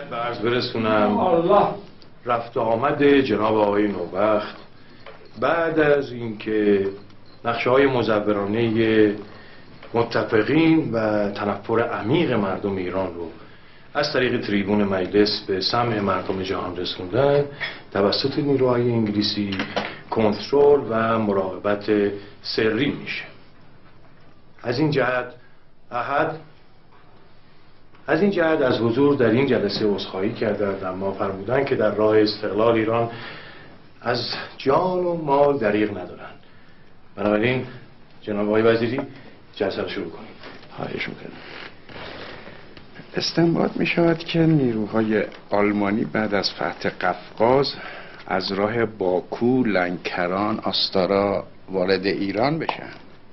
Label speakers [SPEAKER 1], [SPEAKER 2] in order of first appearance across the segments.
[SPEAKER 1] باید به عرض برسونم رفت آمد جناب آقای نوبخت بعد از اینکه نقشه‌های مزورانه متفقین و تنفر عمیق مردم ایران رو از طریق تریبون مجلس به سمع مردم جهان رسوندن، توسط نیروهای انگلیسی کنترل و مراقبت سری میشه. از این جهت از حضور در این جلسه عذرخواهی کردند، اما فرمودند که در راه استقلال ایران از جان و مال دریغ ندارند. بنابراین جناب آقای وزیری جلسه رو شروع کنید.
[SPEAKER 2] خواهش میکنم. استنباط می شود که نیروهای آلمانی بعد از فتح قفقاز از راه باکو، لنکران، آستارا وارد ایران بشن.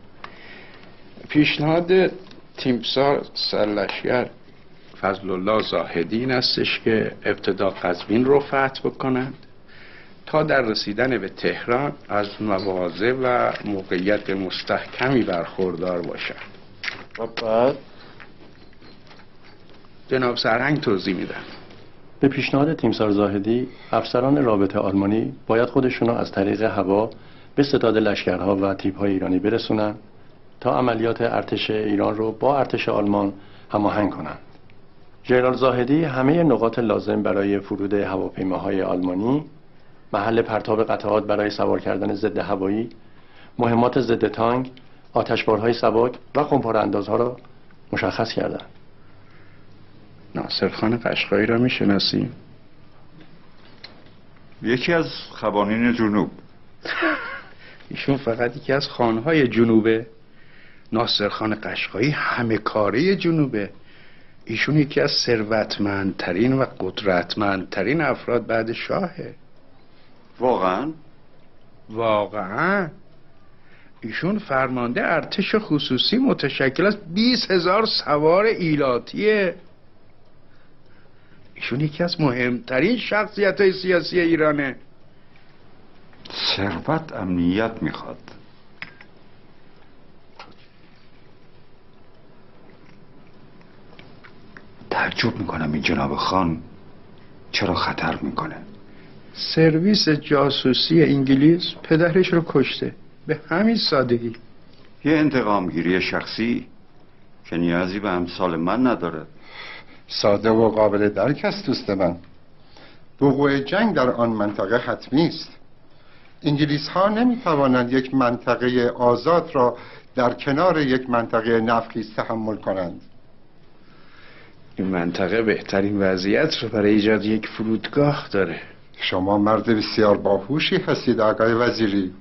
[SPEAKER 2] پیشنهاد تیمسار سرلشکر فضل الله زاهدی این استش که ابتدا قزوین رو فتح بکنند تا در رسیدن به تهران از مواضع و موقعیت مستحکمی برخوردار باشند.
[SPEAKER 3] و بعد
[SPEAKER 2] جناب سرهنگ توضیح میدن.
[SPEAKER 3] به پیشنهاد تیمسار زاهدی افسران رابطه آلمانی باید خودشون رو از طریق هوا به ستاد لشکرها و تیپ‌های ایرانی برسونن تا عملیات ارتش ایران رو با ارتش آلمان هماهنگ کنند. ژنرال زاهدی همه نقاط لازم برای فرود هواپیماهای آلمانی، محل پرتاب قطعات برای سوار کردن ضد هوایی، مهمات ضد تانک، آتشبارهای سبک و خمپاره‌اندازها را مشخص کردند.
[SPEAKER 2] ناصرخان قشقایی را میشناسیم؟
[SPEAKER 4] یکی از خوانین جنوب.
[SPEAKER 2] ایشون فقط یکی از خانهای جنوبه. ناصرخان قشقایی همه کاره جنوبه. ایشون یکی از ثروتمندترین و قدرتمندترین افراد بعد شاهه.
[SPEAKER 4] واقعا؟
[SPEAKER 2] واقعا. ایشون فرمانده ارتش خصوصی متشکل از 20,000 سوار ایلاتیه. ایشون یکی از مهمترین شخصیت‌های سیاسی ایرانه.
[SPEAKER 4] ثروت امنیت میخواد. تعجب میکنم این جناب خان چرا خطر میکنه.
[SPEAKER 2] سرویس جاسوسی انگلیس پدرش رو کشته، به همین سادگی.
[SPEAKER 4] یه انتقامگیری شخصی که نیازی به امثال من نداره.
[SPEAKER 5] ساده و قابل درک است دوست من. وقوع جنگ در آن منطقه حتمی است. انگلیس ها نمی توانند یک منطقه آزاد را در کنار یک منطقه نفخیز تحمل کنند.
[SPEAKER 2] این منطقه بهترین وضعیت رو برای ایجاد یک فرودگاه داره.
[SPEAKER 5] شما مرد بسیار باهوشی هستید آقای وزیری.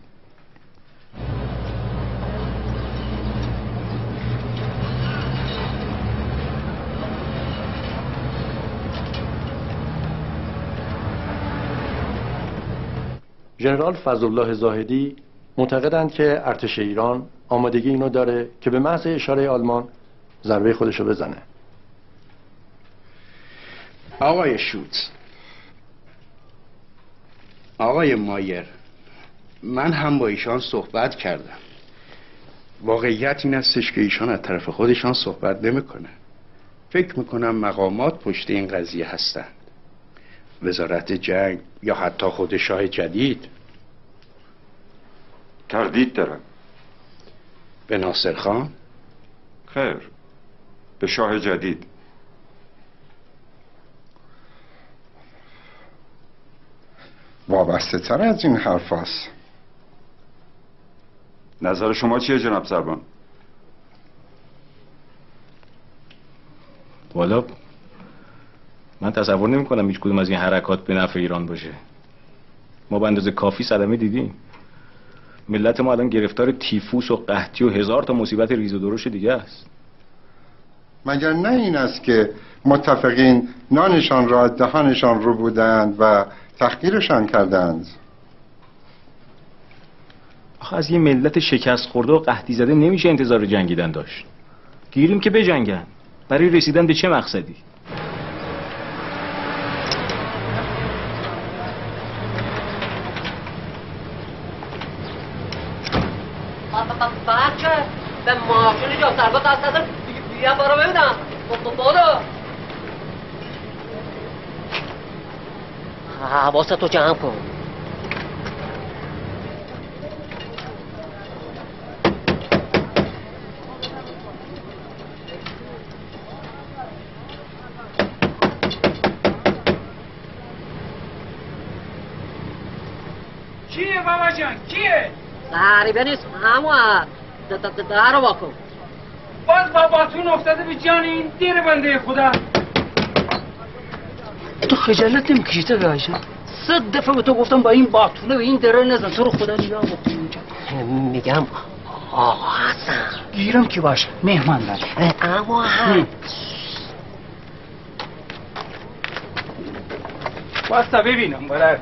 [SPEAKER 3] ژنرال فضلالله زاهدی معتقدند که ارتش ایران آمادگی اینو داره که به محض اشاره آلمان ضربه خودشو بزنه.
[SPEAKER 2] آقای شوتز، آقای مایر، من هم با ایشان صحبت کردم. واقعیت این استش که ایشان از طرف خودشان صحبت نمیکنه. فکر میکنم مقامات پشت این قضیه هستند. وزارت جنگ یا حتی خود شاه جدید.
[SPEAKER 4] تردید دارم.
[SPEAKER 2] به ناصر خان؟
[SPEAKER 4] خیر، به شاه جدید.
[SPEAKER 5] وابسته تر از این حرف هست.
[SPEAKER 4] نظر شما چیه جناب سربان؟
[SPEAKER 1] والا من تصور نمی کنم هیچ کدوم از این حرکات به نفع ایران باشه. ما به اندازه کافی صدمه دیدیم. ملت ما الان گرفتار تیفوس و قحطی و 1000 تا مصیبت ریز و درشت دیگه است.
[SPEAKER 5] مگر نه این است که متفقین نانشان را دهانشان رو بودند و تحقیرشان کردند؟
[SPEAKER 1] آخه از یه ملت شکست خورده و قحطی زده نمیشه انتظار جنگیدن داشت. گیریم که بجنگن. برای رسیدن به چه مقصدی؟
[SPEAKER 6] بچه به ماشین جا سربا دست دادم بیا برو ببینم برو حواستو جمع کن.
[SPEAKER 7] کیه بابا جان کیه؟
[SPEAKER 6] غریبه نیست اما در رو واکن.
[SPEAKER 7] باز باباتون افتاده به جان این دیر بنده خدا.
[SPEAKER 8] تو خجالت نمیکشی تو راجا؟ 100 دفعه به تو گفتم با این باتونه و این دره نزن. تو رو خدا نگاه بکن اونجا.
[SPEAKER 6] میگم آقا حسن
[SPEAKER 8] گیرم که باشه مهمان داره.
[SPEAKER 6] اما
[SPEAKER 7] باستا ببینم برای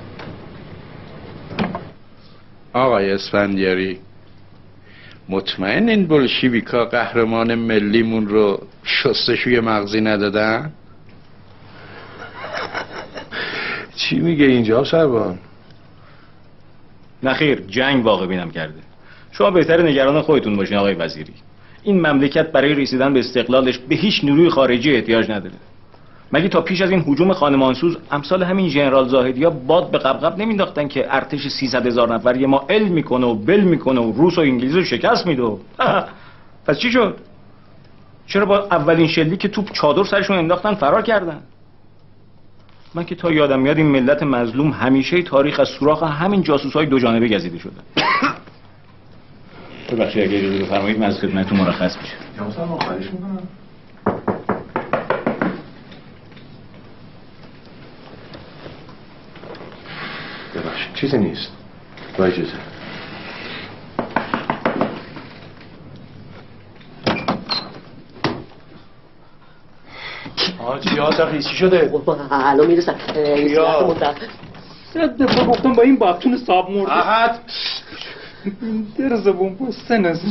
[SPEAKER 2] آقای اسفندیاری مطمئن این بلشویکا قهرمان ملیمون رو شستشوی مغزی ندادن؟
[SPEAKER 1] چی میگه اینجا سربان؟
[SPEAKER 9] نخیر جنگ واقع بینم کرده. شما بهتر نگران خودتون باشین آقای وزیری. این مملکت برای رسیدن به استقلالش به هیچ نیروی خارجی احتیاج نداره. مگه تا پیش از این هجوم خانمانسوز امثال همین ژنرال زاهدی‌ها باد به قبقب نمینداختن که ارتش 300,000 نفری ما ال میکنه و بل میکنه و روس و انگلیس رو شکست میده؟ پس چی شد؟ چرا با اولین شلیک که توپ چادر سرشون انداختن فرار کردن؟ من که تا یادم میاد این ملت مظلوم همیشه تاریخ از سوراخ همین جاسوس‌های دو جانبه گزیده شده. ببخشید اگه اجازه بفرمایید من از خدمتتون مرخص میشم.
[SPEAKER 1] جناب خواهش میکنم. ببخشید چیزی نیست. با اجازه. چی آسخی چی شده؟
[SPEAKER 6] الان میرسن.
[SPEAKER 1] یا
[SPEAKER 7] 100 دفعه گفتم با این باتون صاحب مرده.
[SPEAKER 1] احد
[SPEAKER 7] در زبون بستن از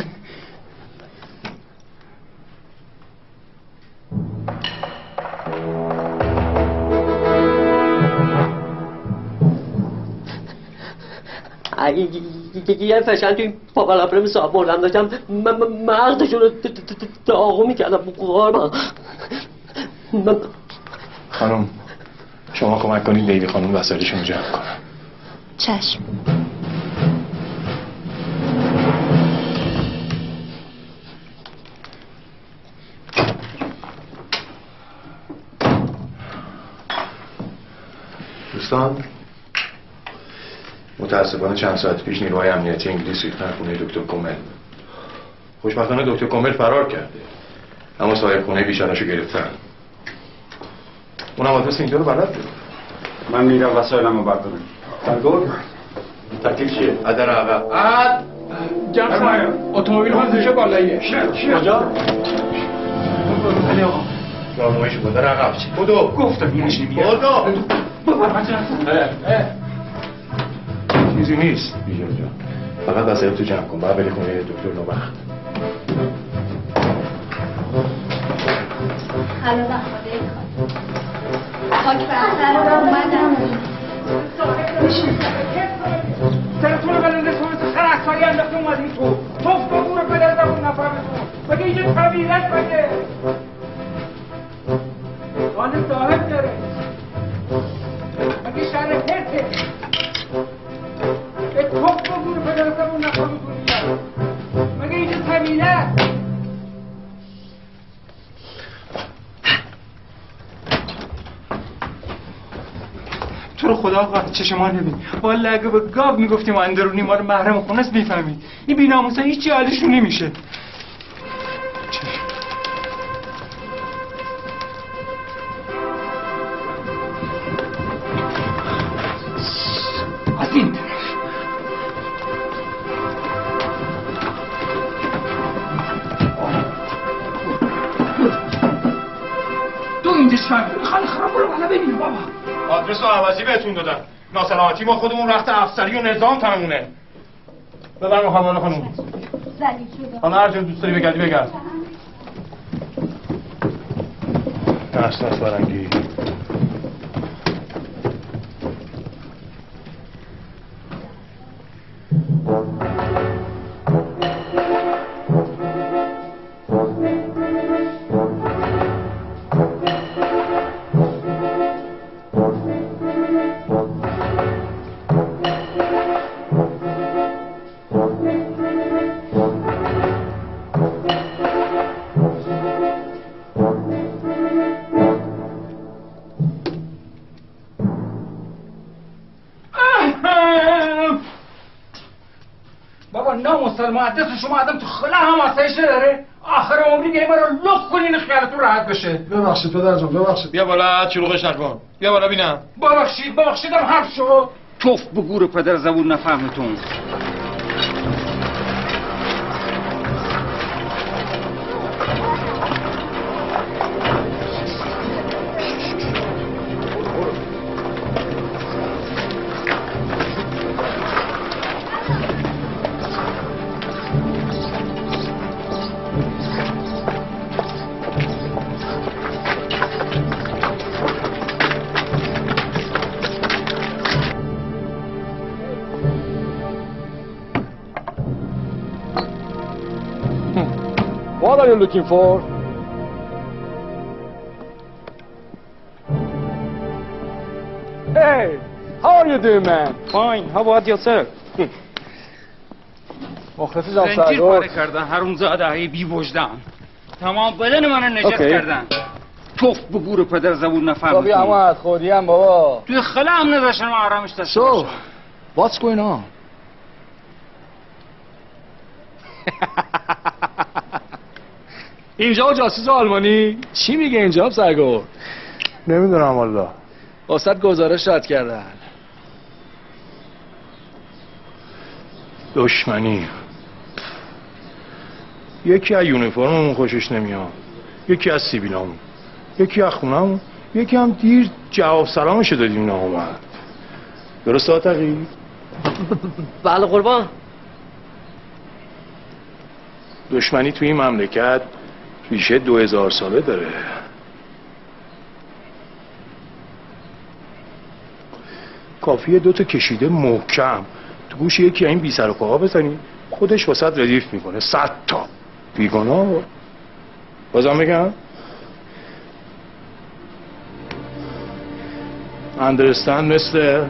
[SPEAKER 6] یه فشن توی این پاپالاپرم صاحب بردم داشتم مغزشون رو داغو میکردم.
[SPEAKER 1] خانم شما کمک کنید لیلی خانم وسایلشون رو جمع کنم.
[SPEAKER 10] چشم.
[SPEAKER 1] دوستان متاسفانه چند ساعت پیش نیروهای امنیتی انگلیس ریختن خونه دکتر کمل. خوشبختانه دکتر کمل فرار کرده اما صاحب خونه بیچاره‌شو گرفتن. اونم آدرس اینجا رو بلد بود.
[SPEAKER 4] من میرم وسایلمو بردارم.
[SPEAKER 1] بردار تکلیف چیه؟ در عقب عد
[SPEAKER 7] جمع کنم
[SPEAKER 1] اتومبیل ها زوشه بالاییه. کجا؟ علی آقا راهنماییشو بود در عقب چی؟ بودو
[SPEAKER 7] گفتم یعنیش نمیاد.
[SPEAKER 1] بودو چیزی نیست بیجا جا. فقط وسایل تو جمع کن باید بری خونه دکتر نوبخت.
[SPEAKER 10] حالا بخواده خاک برسر رو اومدم
[SPEAKER 7] سرتون رو بلنده تو خرکاری انداخته اومدی تو توف بگو رو بلنده اون نفرمتون بگه اینجا طبیلت بگه آن صاحب داره مگه شهر پرته به توف بگو رو بلنده اون نفرمتون مگه اینجا طبیلت تو رو خدا آقا چشم ما نبین. والا اگه به گاب میگفتیم اندرونی ما رو محرم خونه است میفهمید. این بی‌ناموسا هیچی حالشون نمیشه. از این طرف تو اینجا شرد خاله خراب برو بالا ببین بابا.
[SPEAKER 1] آدرس و عوضی بهتون دادن. ناسلامتی ما خودمون رفت افسری و نظام تمونه. ببرم خانم خانم.
[SPEAKER 10] زلیل شده.
[SPEAKER 1] حالا هر جا دوست داری بگردی بگرد. دست برنگی.
[SPEAKER 8] استاد مهندس شما آدم تو خلا هم آسایش نداره. آخر عمری میگه ما رو لخ کنین خیالتون راحت بشه.
[SPEAKER 11] ببخشید پدر جان ببخشید.
[SPEAKER 1] بیا بالا چلوغش نکن. بیا بالا ببینم.
[SPEAKER 8] ببخشیدم حرف شو. توف به گور پدر زبون نفهمتون.
[SPEAKER 11] What are you looking for? Hey, how are you doing, man?
[SPEAKER 8] Fine, how about yourself?
[SPEAKER 11] مخلصی جان
[SPEAKER 8] زنجیر
[SPEAKER 11] سرگار.
[SPEAKER 8] پاره کردن حرومزاده های بی وجدان. تمام بدن منو نجات کردن. توف به گور پدر زبون نفهمتون.
[SPEAKER 11] بابی احمد خودی هم بابا.
[SPEAKER 8] توی خلا هم نذاشتن ما آرامش داشته باشم.
[SPEAKER 11] So, what's going on? اینجا جاسوس آلمانی چی میگه اینجا سرگار؟
[SPEAKER 1] نمیدونم والله.
[SPEAKER 11] واسط گزارش رد کردن.
[SPEAKER 1] دشمنی. یکی از یونیفرممون خوشش نمیاد، یکی از سیبیلامون، یکی از خونمون، یکی هم دیر جواب سلامشو دادیم نامد. درست آتقی؟
[SPEAKER 6] بله قربان.
[SPEAKER 1] دشمنی توی این مملکت ریشه 2000 ساله داره. کافیه 2 تا کشیده محکم تو گوش یکی این بی سر و پاها بزنی خودش واسط ردیف میکنه. 100 تا بیگناه. بازم بگم understand mister.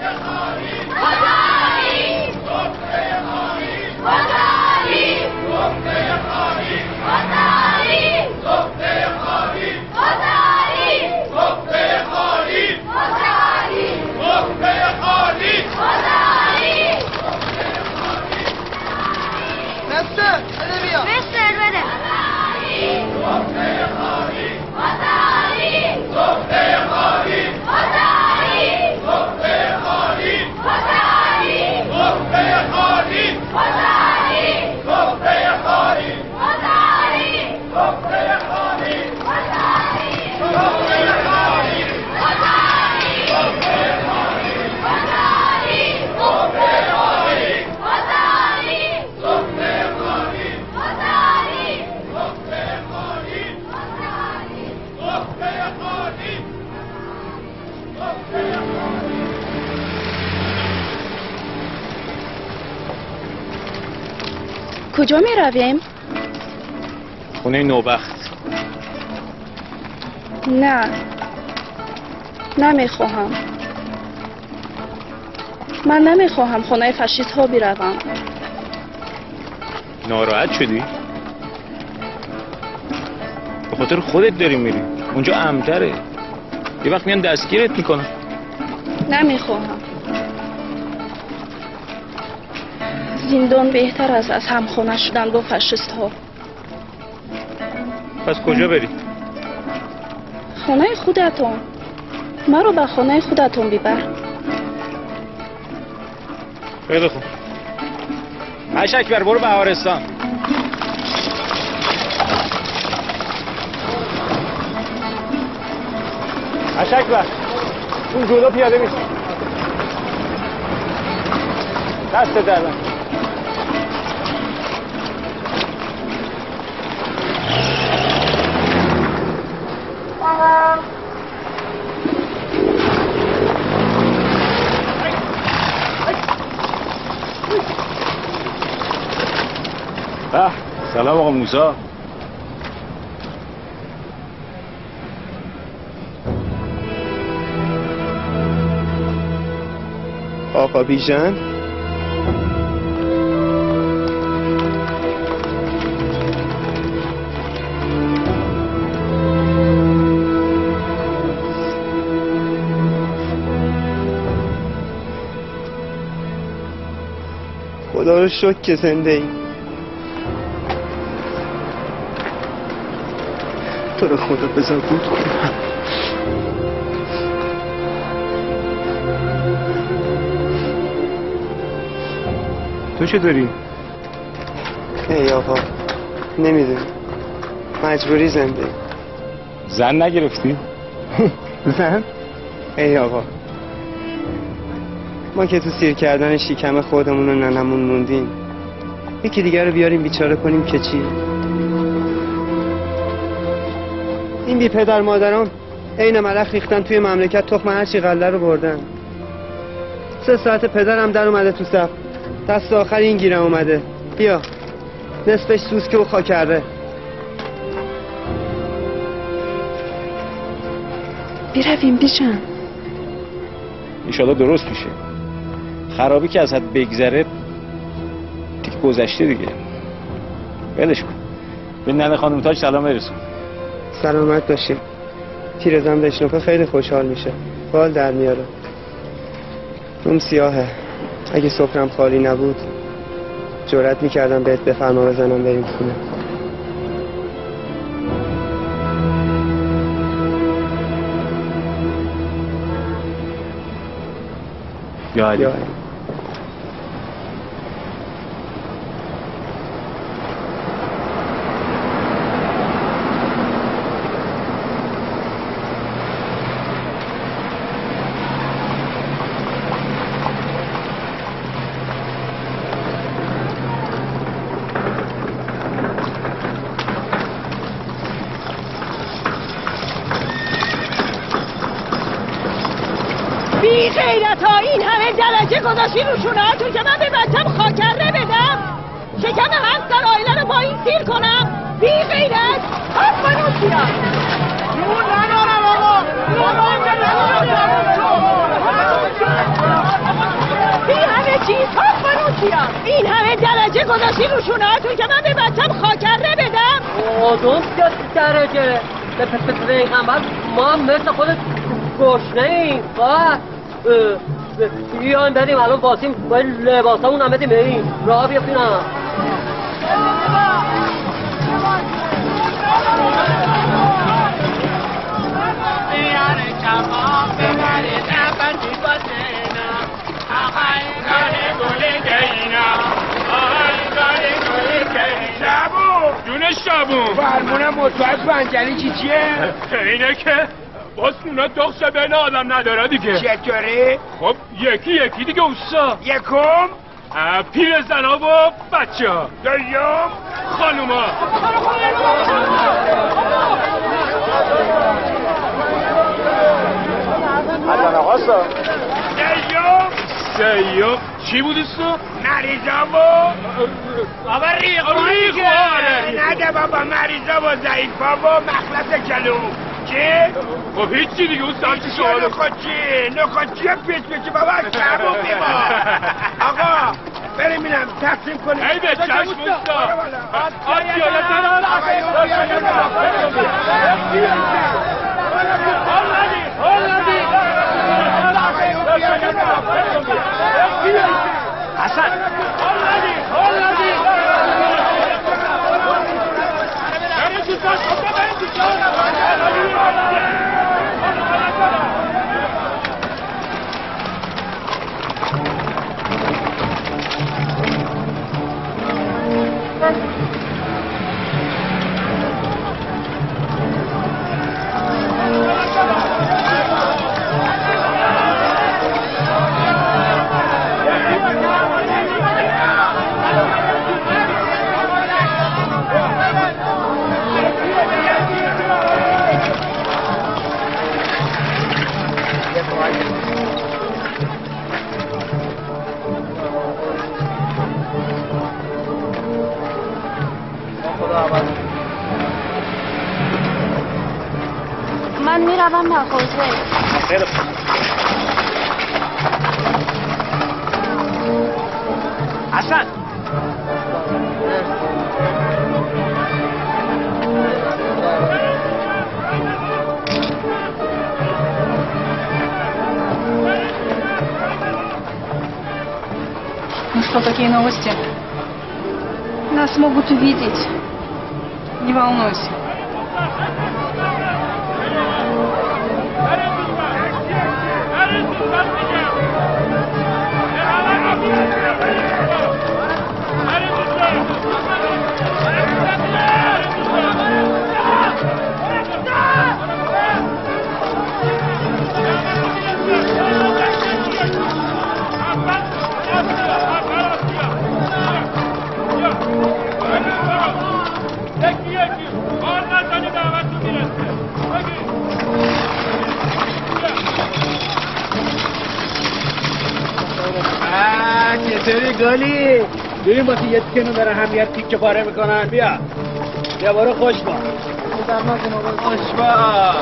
[SPEAKER 10] کجا می رویم؟
[SPEAKER 9] خونه نوبخت.
[SPEAKER 10] نه نمیخواهم. من نمیخواهم خونه فاشیست ها بروم.
[SPEAKER 9] ناراحت شدی؟ به خاطر خودت داری میری. اونجا امن‌تره. یه وقت میان دستگیرت میکنن.
[SPEAKER 10] نمیخواهم. زندان بهتر است از همخانه شدن با فاشیست ها.
[SPEAKER 9] پس کجا بری؟
[SPEAKER 10] خانه خودتون. ما رو به خانه خودتون ببر.
[SPEAKER 9] خیلی خوب. اکبر برو بهارستان. اکبر اون جلو پیاده میشه. دست در سلام آقا موسی.
[SPEAKER 12] آقا بیژن خدا رو شکر که زنده ای. تو رو خدا بذار بود کنم.
[SPEAKER 9] تو چه داری؟
[SPEAKER 12] ای آقا نمیدونم، مجبوری زنده.
[SPEAKER 9] زن نگرفتی؟
[SPEAKER 12] زن؟ ای آقا ما که تو سیر کردن شکم خودمون و ننمون موندیم، یکی دیگر رو بیاریم بیچاره کنیم که چی؟ این بی پدر مادران عین ملخ ریختن توی مملکت، تخم هرچی غله رو بردن. 3 ساعت پدرم در اومده تو صف، دست آخر این گیرم اومده. بیا نصفش سوسکه و خاکره.
[SPEAKER 10] برویم بیجان.
[SPEAKER 9] ایشالا درست میشه. خرابی که از حد بگذره دیگه گذشته دیگه. ولش کن. به ننه خانم تاج سلام برسون.
[SPEAKER 12] سلامت باشیم. پیرزن بشنوفه خیلی خوشحال میشه، بال در میاره. روم سیاهه، اگه سفرم خالی نبود جرأت میکردم بهت بفرما بزنم بریم خونه.
[SPEAKER 9] یا علی.
[SPEAKER 13] بی غیرت ها این همه درجه گذاشتی رو شونه‌هاتون که من به بچم خاکره بدم، شکم همسر آیله رو با این سیر کنم. بی غیرت آفرین سیرم جون ندارم آقا، بی همه چیز آفرین سیرم. این همه درجه گذاشتی رو شونه‌هاتون که من به بچم خاکره بدم.
[SPEAKER 6] آدم درجه پیغمبر ما هم مثل خودت گشنه ایم. بیایم بریم الان واسیم باید لباسامون هم بدیم این راه بیفتینم.
[SPEAKER 1] جون شبون
[SPEAKER 14] فرمونم مطمئن پنجلی چیه؟
[SPEAKER 1] اینه که باز اونا دخشه بین آدم نداره دیگه.
[SPEAKER 14] چطوری؟
[SPEAKER 1] خب یکی دیگه اوستا.
[SPEAKER 14] یکم؟
[SPEAKER 1] پیر زنا و بچه ها.
[SPEAKER 14] دوم؟
[SPEAKER 1] خانوما.
[SPEAKER 14] حسن آقاستا.
[SPEAKER 1] سیوم چی بود استو؟
[SPEAKER 14] مریضا و
[SPEAKER 1] بابا ریخواره.
[SPEAKER 14] نده بابا مریضا و ضعیفا و مخلص کلو. چی؟
[SPEAKER 1] خب هیچی دیگه اون سمت سوالو.
[SPEAKER 14] نخوچی پیچ بابا کبو بیما. آقا بریم اینم تقسیم کنیم.
[SPEAKER 1] ای به چشم استا. آتی
[SPEAKER 14] حسن
[SPEAKER 10] من میروم مغازه.
[SPEAKER 9] خیلی خوب.
[SPEAKER 14] حسن
[SPEAKER 10] Ну что, какие новости? Нас могут увидеть. Не волнуйся.
[SPEAKER 8] چطوری گلی؟ بریم واسه یه تکنو برای هم یه تیکه پاره میکنن. بیا برو خوش با خوش با.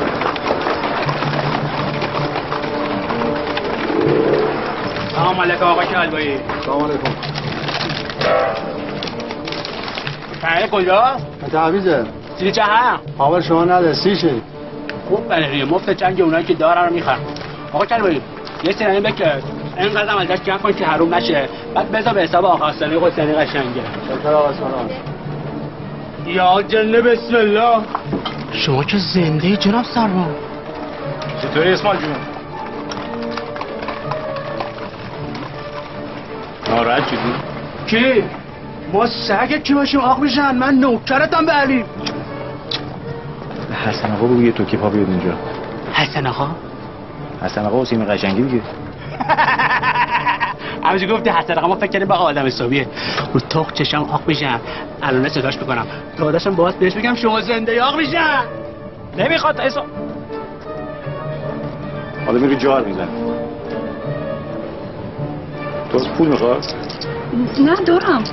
[SPEAKER 8] سلام علیکم آقا کلبایی.
[SPEAKER 11] سلام علیکم.
[SPEAKER 8] تنه کجا؟
[SPEAKER 11] تعویزه
[SPEAKER 8] چیزی چه هم؟
[SPEAKER 11] خبر شما نده سیشه
[SPEAKER 8] خوب بله مفت چنگ اونایی که دارن رو میخرن. آقا کلبایی یه سینانی بکر اینقدر هم ازش جمع کن که حروم نشه، بعد بذار به حساب آقا حسنی حسینی قشنگه.
[SPEAKER 11] شکر آقا سلام.
[SPEAKER 8] یا جنه بسم الله. شما که زنده جناب سروان.
[SPEAKER 9] چطوری اسماعیل جون؟ ناراحت شدی؟
[SPEAKER 8] کی؟ ما سگ کی باشیم آق میشن؟ من نوکرتم به علی.
[SPEAKER 9] حسن آقا بگو یه توکی پا بیاد اینجا.
[SPEAKER 8] حسن آقا؟
[SPEAKER 9] حسن آقا حسین قشنگی دیگه.
[SPEAKER 8] همونجا گفتی حسن آقا ما فکر کردیم با آدم حسابیه. رو تخت چشم آق میشن. الان صداش میکنم. داداشم باز بهش بگم شما زنده آق میشن.
[SPEAKER 9] نمیخواد ایسا. حالا میری جار میزن. تو پول میخواد؟
[SPEAKER 10] نه دارم.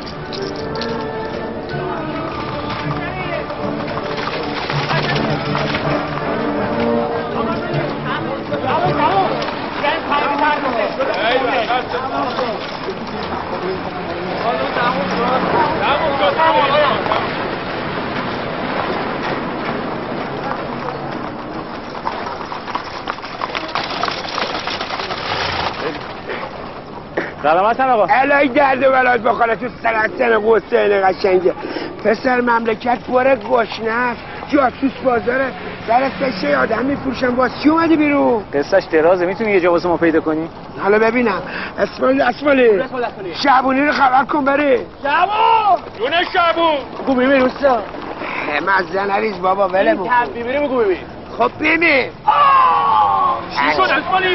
[SPEAKER 9] سلام حسن آقا.
[SPEAKER 14] الهی درد و بلاد بخوره تو سرطن حسین قشنگه. پسر مملکت باره گشنه است، جاسوس بازاره، در سشه آدم میفروشن. واسه چی اومدی بیرون؟
[SPEAKER 9] قصهش درازه، میتونی یه جا واسه ما پیدا کنی؟
[SPEAKER 14] حالا ببینم. اسمالی شعبونی رو خبر کن بری.
[SPEAKER 9] شعبون جون شعبون
[SPEAKER 14] بگو ببین روستا مزه نریز بابا ولمون
[SPEAKER 9] این تنبی بری بگو ببین.
[SPEAKER 14] خب ببین
[SPEAKER 9] چی شد اسمالی؟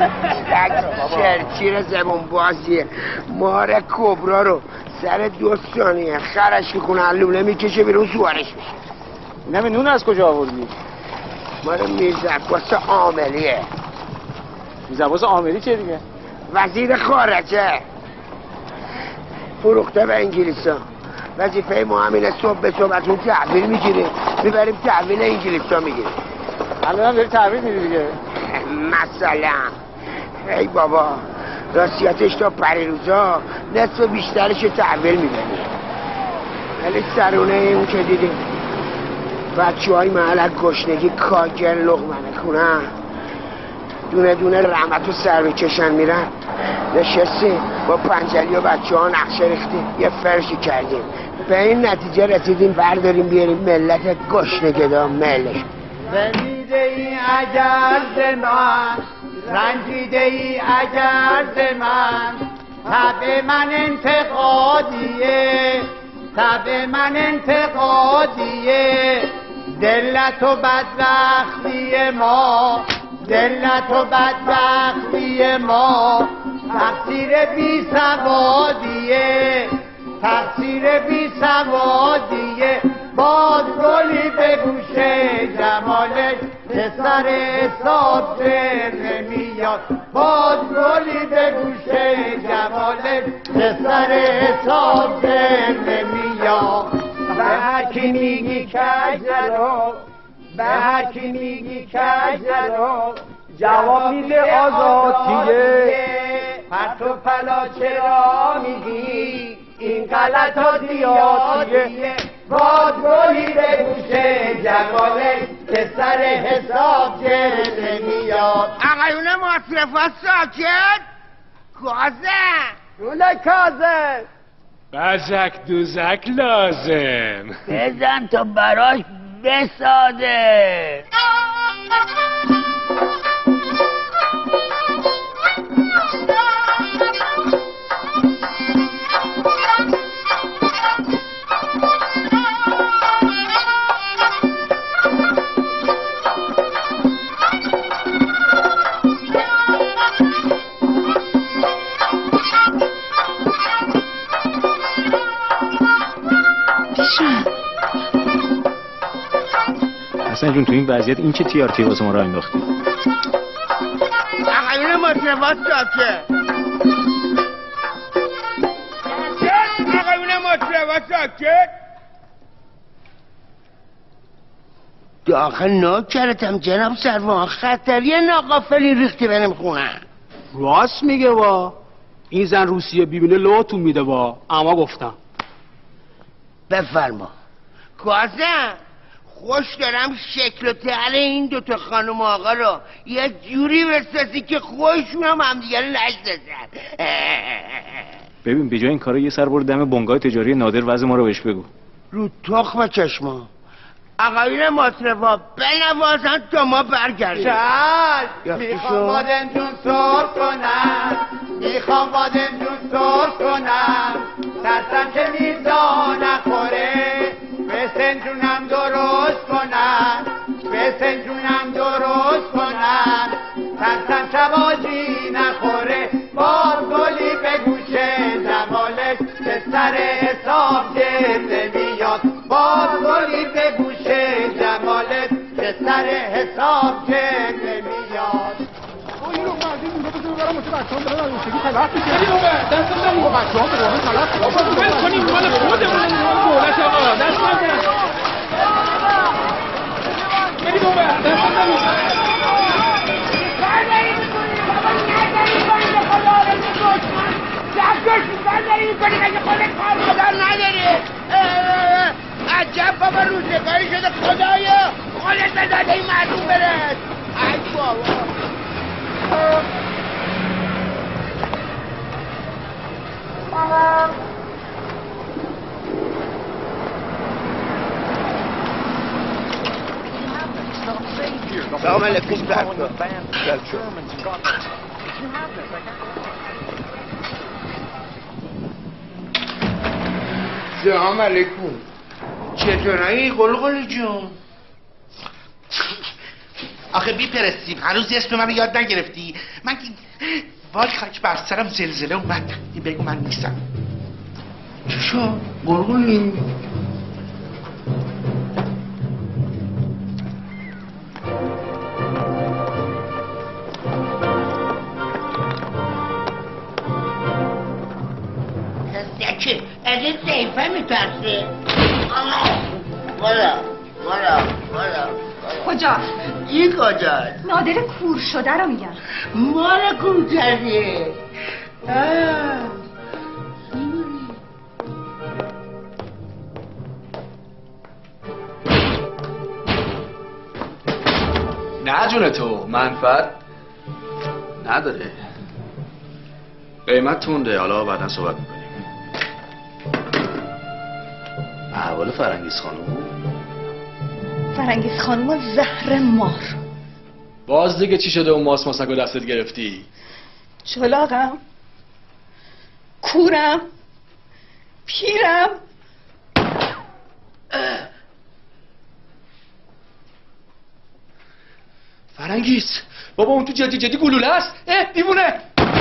[SPEAKER 14] چرچیر زبون بازیه. مار کبرا رو سر 2 ثانیه خرش میکنه، لوله میکشه بیرون سوارش میشه.
[SPEAKER 9] نمی نون از کجا آوردی؟
[SPEAKER 14] مال میرزعباس عاملیه.
[SPEAKER 9] میرزعباس عاملی چه دیگه؟
[SPEAKER 14] وزیر خارجه، فروخته به انگلیسا. وظیفه ما همینه صبح به صبح از اون تحویل میگیریم میبریم تحویل انگلیسا میگیریم.
[SPEAKER 9] الان هم داری تحویل میدی دیگه؟
[SPEAKER 14] مثلا ای بابا راستیتش تا پریروزا نصف بیشترش تحویل میبریم. ولی سرونه اون که دیدیم بچه های محل گشنگی کاگر لقمه نکنن، دونه دونه رحمت و سر میکشن میرن. نشستیم با پنجلی و بچه ها نقشه ریختیم، یه فرشی کردیم، به این نتیجه رسیدیم برداریم بیاریم ملت گشنگدا ملش.
[SPEAKER 15] رنجیده ای اگر ز من، رنجیده ای اگر ز من، طبع من انتقادیه، طبع من انتقادیه. دلت و بدبختی ما، دلت و بدبختی ما، تقصیر بی سوادیه، تقصیر بی سوادیه. باد گلی به گوشه جمالش پسر حساب در نمیاد. باد گلی به گوشه جمالش پسر حساب در نمیاد. به هر کی میگی کجرو، به هر کی میگی کجرو، جواب میده آزادیه. پرت و پلا چرا میگی این غلط ها زیادیه. باد گلی به گوشه جماله که سر حساب جلده میاد.
[SPEAKER 14] آقایون مصرفات ساکت. کازم
[SPEAKER 15] روله کازم
[SPEAKER 16] بزک دوزک لازم
[SPEAKER 15] بزن تا براش بساده.
[SPEAKER 9] حسن جون تو این وضعیت این چه تیارتی واسه ما راه انداختی؟
[SPEAKER 14] آقایون مصرفات ساکت. مطربا ساکت. داخل ناکرتم جناب سروان، خطریه ناقافلی ریختی برم خونم.
[SPEAKER 8] راست میگه با این زن روسیه بیبینه لوتون میده با اما گفتم.
[SPEAKER 14] بفرما کازم. خوش دارم شکل و طرح این دوتا خانم آقا رو یه جوری بسازی که خودشون هم دیگر نشناسن.
[SPEAKER 9] ببین به جای این کارا یه سر برو دم بنگاه تجاری نادر وضع ما رو بهش بگو.
[SPEAKER 14] رو تخم چشما آقایون مطربا بنوازن تا ما برگردیم.
[SPEAKER 15] چل میخوام بادمجون سرخ کنم، میخوام بادمجون سرخ کنم، ترسم که میزا نخوره، بسنجونم درست کنم، بسنجونم درست کنم، ترسم شباجی نخوره، باز گلی به گوشه جمالش که سر حساب جبه میاد، باز گلی به گوشه جمالش که سر حساب جبه میاد.
[SPEAKER 17] این رو مردین اینجا بزنیم برای مچه بچه هم برای روشگی خلق میشه. خیلی دوبه دست بزنیم با بچه ها برای خلق بابا بل کنیم مال خودمون دولت آقا دست بزن. خیلی دوبه دست بزنیم.
[SPEAKER 14] عجب بابا روزگاری شده خدایا خودت بزاده این مردم برد. ای بابا سلام علیکم سلام علیکم. چطوری قلقلی جون؟
[SPEAKER 18] آخه بیپرستیم هنوز اسم من رو یاد نگرفتی؟ من که وای خاک بر سرم زلزله اومد. این بگو من نیستم.
[SPEAKER 14] چی شد؟ قلقلی دکه اگه زیفه میترسه والا
[SPEAKER 13] کجا؟
[SPEAKER 14] این کجاست؟
[SPEAKER 13] نادر کور شده رو میگم.
[SPEAKER 14] مال کور کرده.
[SPEAKER 19] نه جون تو منفعت نداره. قیمت تونده. حالا بعدا صحبت میکنیم. احوال فرنگیز خانوم؟
[SPEAKER 13] فرنگیز خانوم زهر مار.
[SPEAKER 19] باز دیگه چی شده اون ماسک رو دستت گرفتی؟
[SPEAKER 13] چلاقم، کورم، پیرم.
[SPEAKER 19] فرنگیز بابا اون تو جدی گلوله است. دیوونه.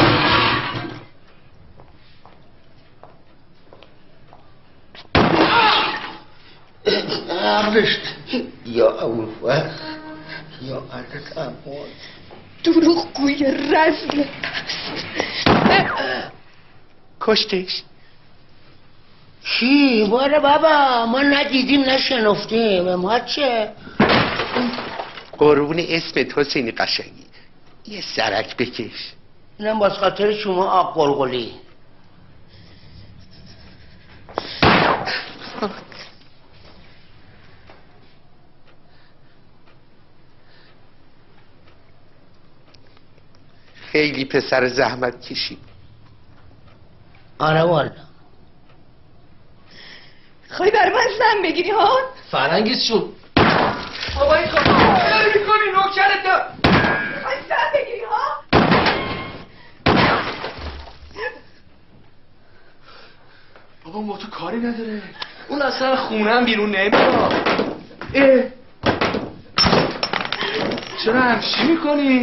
[SPEAKER 14] عقلشت یا اولفخ یا عدد اموال
[SPEAKER 13] دروغ گوی رزل
[SPEAKER 18] کشتش.
[SPEAKER 14] چی؟ باره بابا ما ندیدیم نشنفتیم. ما چه؟
[SPEAKER 18] قربون اسمت حسینی قشنگی یه سرک بکش.
[SPEAKER 14] اینم باز خاطر شما آق قلقلی.
[SPEAKER 18] خیلی پسر زحمت کشید.
[SPEAKER 14] آره والا.
[SPEAKER 13] خواهی برای من زن بگیری ها؟
[SPEAKER 19] فرنگیز شون
[SPEAKER 17] بابا این کار چه میکنی نوکرت؟
[SPEAKER 13] خواهی زن بگیری ها؟
[SPEAKER 19] بابا ما تو کاری نداره. اون اصلا خونه هم بیرون نمیاد. چرا همشی میکنی؟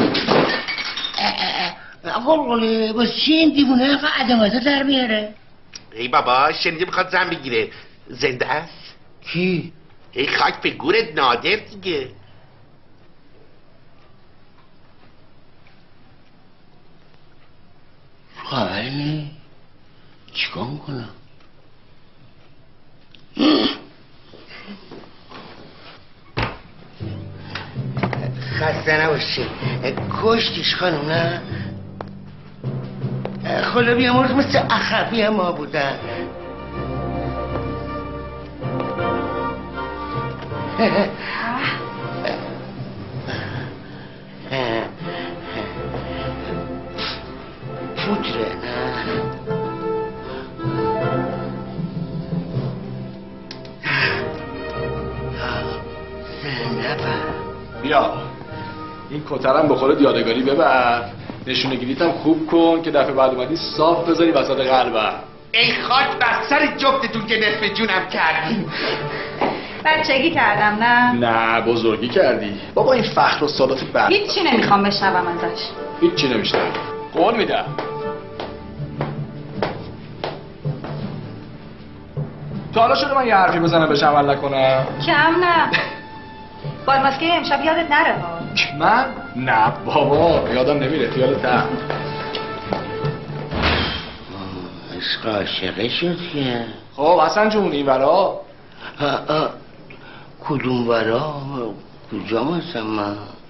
[SPEAKER 14] قلقلی باز چی این دیوونه اینقدر عدماته در میاره؟
[SPEAKER 18] ای بابا شنیدی میخواد زن بگیره. زنده است؟
[SPEAKER 14] کی؟
[SPEAKER 18] ای خاک به گورت نادر دیگه.
[SPEAKER 14] خیلی چیکار میکنم؟ خسته نباشی. کشتیش خانم نه؟ خدا بیامرز مثل اخوی ما بودن. پودره نه؟
[SPEAKER 19] بیا این کترم به خودت یادگاری ببر، نشونه گیریتم خوب کن که دفعه بعد اومدی صاف بذاری وسط قلبم.
[SPEAKER 18] ای خاک بر سر جفتتون که نصف جونم کردی.
[SPEAKER 20] بچگی کردم نه؟
[SPEAKER 19] نه بزرگی کردی بابا. این فخر و سادات بعد
[SPEAKER 20] هیچی نمیخوام بشنوم ازش.
[SPEAKER 19] هیچی نمیشنوی. قول میدم. تا حالا شده من یه حرفی بزنم بهش عمل نکنم؟
[SPEAKER 20] کم نه. بالماسکه امشب یادت نره ها.
[SPEAKER 19] من؟ نه بابا یادم نمیره. یادت نه.
[SPEAKER 14] عشق عاشقه شد که.
[SPEAKER 19] خب حسن جون این ورا.
[SPEAKER 14] کدوم ورا؟ کجا هستم من؟